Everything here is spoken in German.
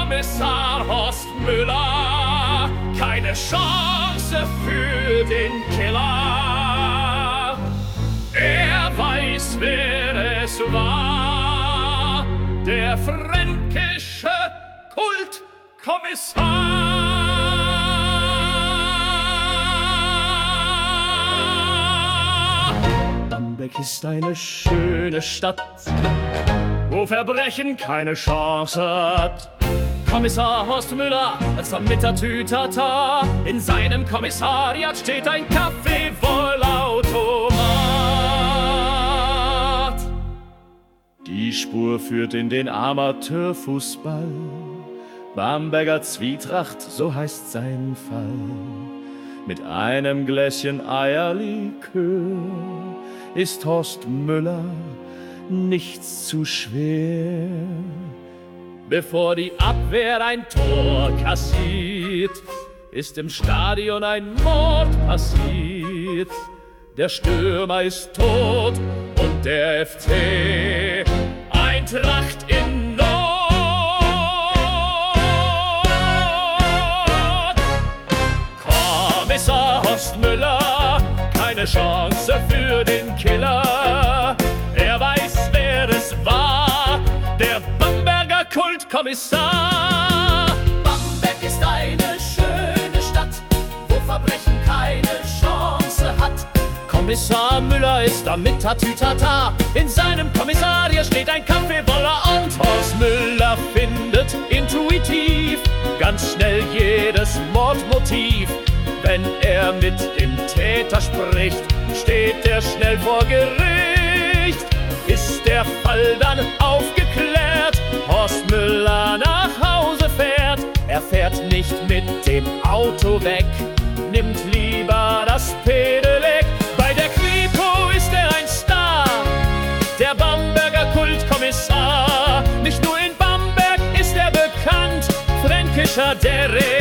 Kommissar Horst Müller, keine Chance für den Killer. Er weiß, wer es war, der fränkische Kultkommissar. Bamberg ist eine schöne Stadt, wo Verbrechen keine Chance hat. Kommissar Horst Müller als Vermittertütata. In seinem Kommissariat steht ein Kaffeevollautomat. Die Spur führt in den Amateurfußball. Bamberger Zwietracht, so heißt sein Fall. Mit einem Gläschen Eierlikör ist Horst Müller nichts zu schwer. Bevor die Abwehr ein Tor kassiert, ist im Stadion ein Mord passiert. Der Stürmer ist tot und der FC Eintracht in Not. Kommissar Horst Müller, keine Chance für den Killer. Er weiß, wer es war, der Bamberger Kultkommissar. Bamberg ist eine schöne Stadt, wo Verbrechen keine Chance hat. Kommissar Müller ist da mit Tatütata. In seinem Kommissariat steht ein Kaffeeboller und Horst Müller findet intuitiv ganz schnell jedes Mordmotiv. Wenn er mit dem Täter spricht, steht er schnell vor Gericht. Ist der Fall dann aufgeklärt, Horst Müller nach Hause fährt. Er fährt nicht mit dem Auto weg, nimmt lieber das Pedelec. Bei der Kripo ist er ein Star, der Bamberger Kultkommissar. Nicht nur in Bamberg ist er bekannt, fränkischer der